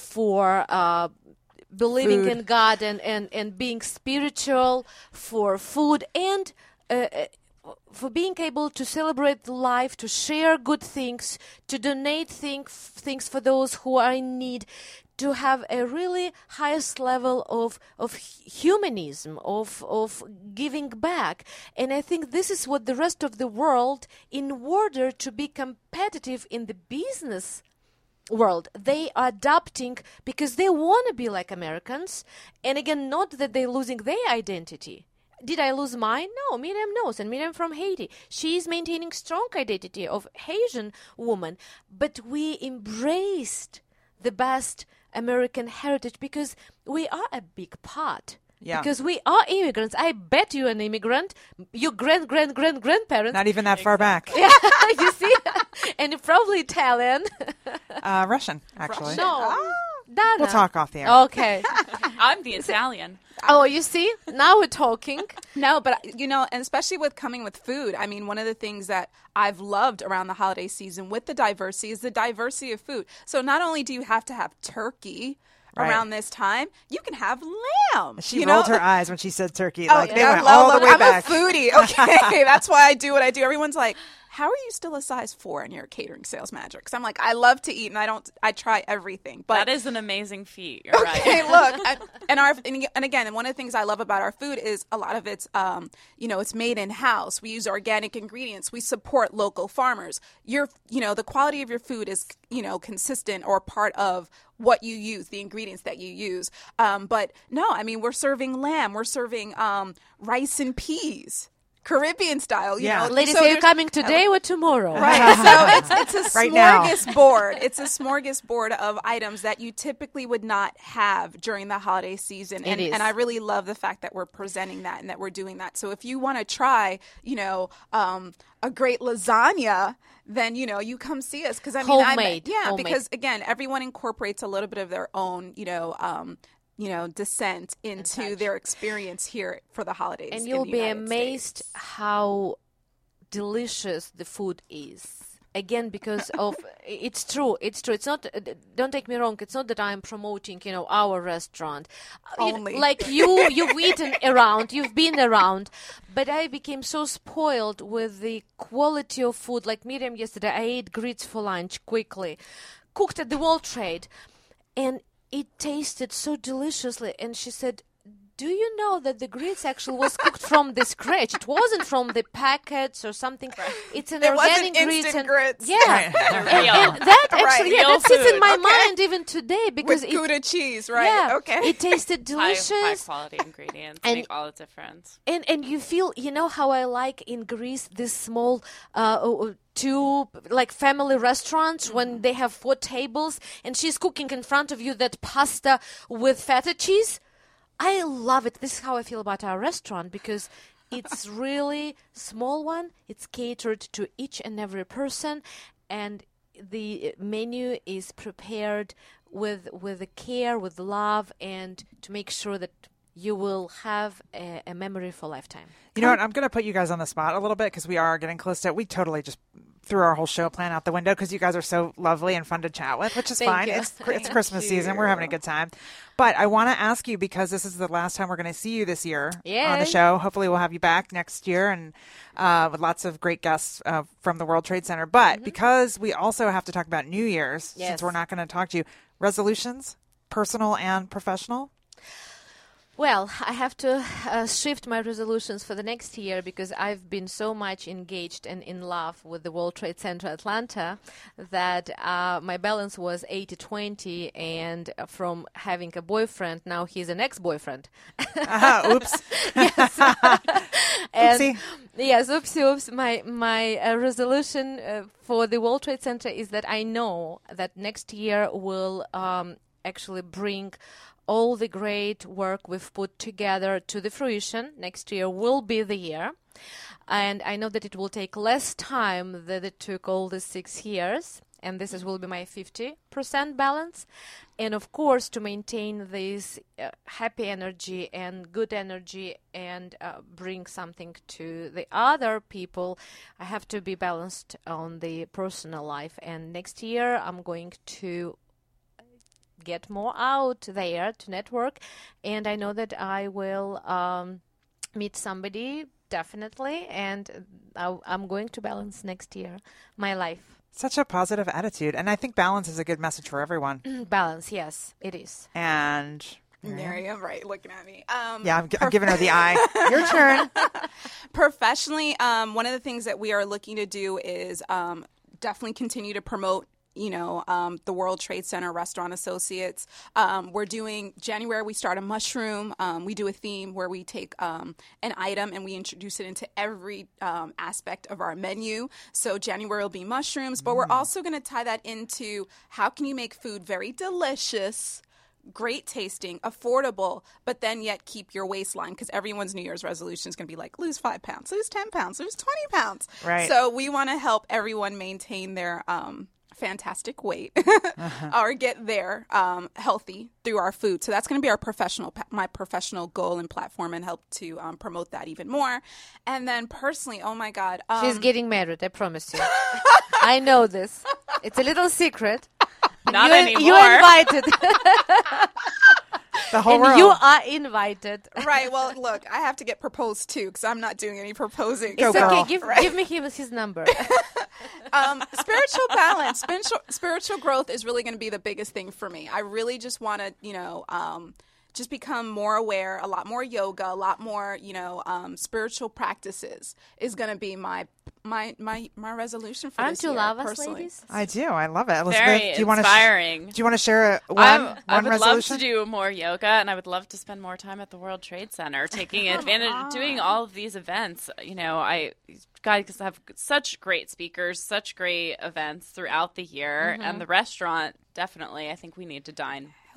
for uh, believing Food. in God and, and, and being spiritual, for food, and uh, for being able to celebrate life, to share good things, to donate thing, things for those who are in need, to have a really highest level of of humanism, of of giving back. And I think this is what the rest of the world, in order to be competitive in the business world, they are adopting because they want to be like Americans. And again, not that they're losing their identity. Did I lose mine? No, Miriam knows, and Miriam from Haiti. She is maintaining strong identity of Haitian woman, but we embraced the best American heritage because we are a big part. Yeah. Because we are immigrants. I bet you're an immigrant. Your grand, grand, grand, grandparents. Not even that far back. Yeah, you see? And you're probably Italian. Uh, Russian, actually. No. Dana. We'll talk off the air. Okay. I'm the Italian. Oh, you see? Now we're talking. No, but you know, and especially with coming with food, I mean, one of the things that I've loved around the holiday season with the diversity is the diversity of food. So not only do you have to have turkey Right. around this time, you can have lamb. She you rolled know? her eyes when she said turkey. Oh, like they yeah, went low, all low. the way I'm back. a foodie. Okay, that's why I do what I do. Everyone's like, how are you still a size four in your catering sales manager? Because I'm like, I love to eat and I don't, I try everything. But That is an amazing feat. You're okay, right. look, and, and our and, and again, and one of the things I love about our food is a lot of it's, um, you know, it's made in house. We use organic ingredients. We support local farmers. Your, you know, the quality of your food is, you know, consistent or part of what you use, the ingredients that you use. Um, but no, I mean, we're serving lamb. We're serving um, rice and peas. Caribbean style, you Yeah. know. Ladies, So are you there's- coming today or tomorrow? Right. So it's it's a Right now. smorgasbord. It's a smorgasbord of items that you typically would not have during the holiday season. And, It is. and I really love the fact that we're presenting that and that we're doing that. So if you want to try, you know, um, a great lasagna, then, you know, you come see us. Because I mean, Homemade. I'm, yeah, Homemade. because again, everyone incorporates a little bit of their own, you know, um, you know, descent into their experience here for the holidays. And in you'll the be United amazed States. how delicious the food is. Again, because of it's true, it's true. It's not. Uh, don't take me wrong. It's not that I'm promoting, you know, our restaurant. Only. You, like you, you've eaten around, you've been around, but I became so spoiled with the quality of food. Like Miriam yesterday, I ate grits for lunch quickly, cooked at the World Trade, and it tasted so deliciously. And she said, do you know that the grits actually was cooked from the scratch? It wasn't from the packets or something. It's an It organic wasn't grits. instant And, grits. yeah. Right. And, Real. and that actually, Right. yeah, Real that sits in food. my Okay. mind even today because With it, Gouda cheese, right? yeah, Okay. it tasted High, high delicious. quality ingredients And- make all the difference. And and you feel, you know how I like in Greece this small uh, uh, two like family restaurants Mm-hmm. when they have four tables and she's cooking in front of you that pasta with feta cheese. I love it. This is how I feel about our restaurant because it's really small one. It's catered to each and every person, and the menu is prepared with with the care, with love, and to make sure that you will have a, a memory for a lifetime. You know what? I'm going to put you guys on the spot a little bit because we are getting close to. We totally just threw our whole show plan out the window because you guys are so lovely and fun to chat with, which is Thank fine. you. It's it's Christmas season. We're having a good time. But I want to ask you because this is the last time we're going to see you this year on the Yay. show. Hopefully, we'll have you back next year and uh, with lots of great guests uh, from the World Trade Center. But because we also have to talk about New Year's, since Yes. we're not going to talk to you, resolutions, personal and professional. Well, I have to uh, shift my resolutions for the next year because I've been so much engaged and in love with the World Trade Center Atlanta that uh, my balance was eighty twenty, and from having a boyfriend, now he's an ex-boyfriend. Uh-huh, oops. And Oopsie. yes, oopsie, oops. My my uh, resolution uh, for the World Trade Center is that I know that next year will um, actually bring all the great work we've put together to the fruition. Next year will be the year. And I know that it will take less time than it took all the six years. And this is, will be my fifty percent balance. And of course, to maintain this uh, happy energy and good energy and uh, bring something to the other people, I have to be balanced on the personal life. And next year, I'm going to get more out there to network, and I know that I will um, meet somebody definitely, and I, I'm going to balance next year my life. Such a positive attitude. And I think balance is a good message for everyone. Balance, yes, it is. And Miriam, right, looking at me. Um, yeah, I'm, gi- I'm giving her the eye. Your turn. Professionally, um, one of the things that we are looking to do is um, definitely continue to promote you know, um, the World Trade Center Restaurant Associates. Um, we're doing, January, we start a mushroom. Um, we do a theme where we take um, an item and we introduce it into every um, aspect of our menu. So January will be mushrooms, but we're also going to tie that into how can you make food very delicious, great tasting, affordable, but then yet keep your waistline, because everyone's New Year's resolution is going to be like, lose five pounds, lose ten pounds, lose twenty pounds. Right. So we want to help everyone maintain their um, fantastic weight Uh-huh. or get there um, healthy through our food. So that's going to be our professional, my professional goal and platform, and help to um, promote that even more. And then personally, oh my God. Um, She's getting married, I promise you. I know this. It's a little secret. Not you, anymore. You're invited. The whole and world. you are invited. right. Well, look, I have to get proposed too, because I'm not doing any proposing. Go, It's girl. okay. Give, give me him his number. um, spiritual balance, spiritual, spiritual growth is really going to be the biggest thing for me. I really just want to, you know, um, just become more aware, a lot more yoga, a lot more, you know, um, spiritual practices is going to be my my my my resolution for Aren't this you year, love us, personally. ladies? I do. I love it. Elizabeth, Very do you want to inspiring. do you want to share a, one, I'm- one I would resolution? love to do more yoga, and I would love to spend more time at the World Trade Center, taking advantage of doing all of these events. You know, I guys have such great speakers, such great events throughout the year, and the restaurant definitely. I think we need to dine. Hello.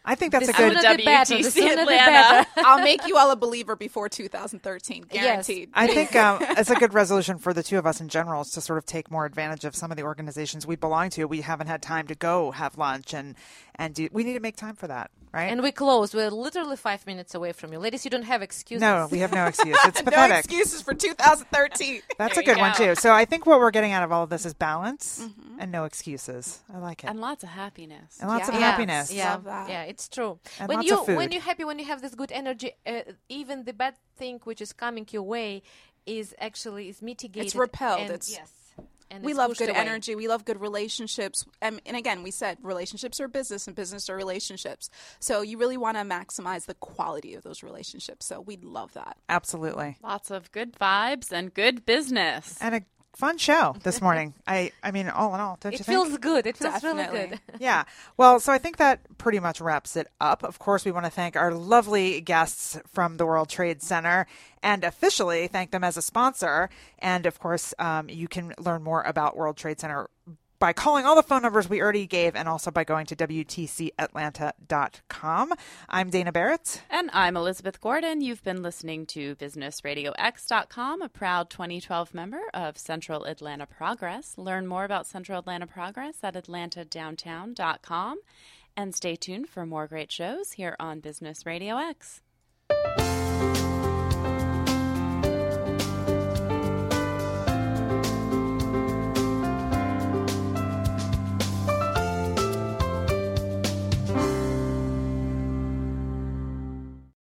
I think that's The a good. sooner the better, the W T C sooner the Atlanta. better. I'll make you all a believer before two thousand thirteen, guaranteed. I think um, it's a good resolution for the two of us in general is to sort of take more advantage of some of the organizations we belong to. We haven't had time to go have lunch and and do, we need to make time for that, right? And we close. We're literally five minutes away from you. Ladies, you don't have excuses. no, we have no excuse. It's No pathetic. excuses for two thousand thirteen. That's There a good you one go. too. So I think what we're getting out of all of this is balance and no excuses. I like it. And lots of happiness. And lots of Yes. happiness. Yeah, Love that. yeah, it's true. And when lots you of food. when you're happy, when you have this good energy, uh, even the bad thing which is coming your way is actually is mitigated. repelled. And, It's- yes. And We it's love pushed good away. energy. We love good relationships. And, and again, we said relationships are business and business are relationships. So you really want to maximize the quality of those relationships. So we love that. Absolutely. Lots of good vibes and good business. And a fun show this morning. I I mean, all in all, don't It you think? feels good. It feels really Definitely. good. Yeah. Well, so I think that pretty much wraps it up. Of course, we want to thank our lovely guests from the World Trade Center and officially thank them as a sponsor. And of course, um, you can learn more about World Trade Center by calling all the phone numbers we already gave and also by going to W T C Atlanta dot com. I'm Dana Barrett. And I'm Elizabeth Gordon. You've been listening to Business Radio X dot com, a proud twenty twelve member of Central Atlanta Progress. Learn more about Central Atlanta Progress at Atlanta Downtown dot com. And stay tuned for more great shows here on Business Radio X.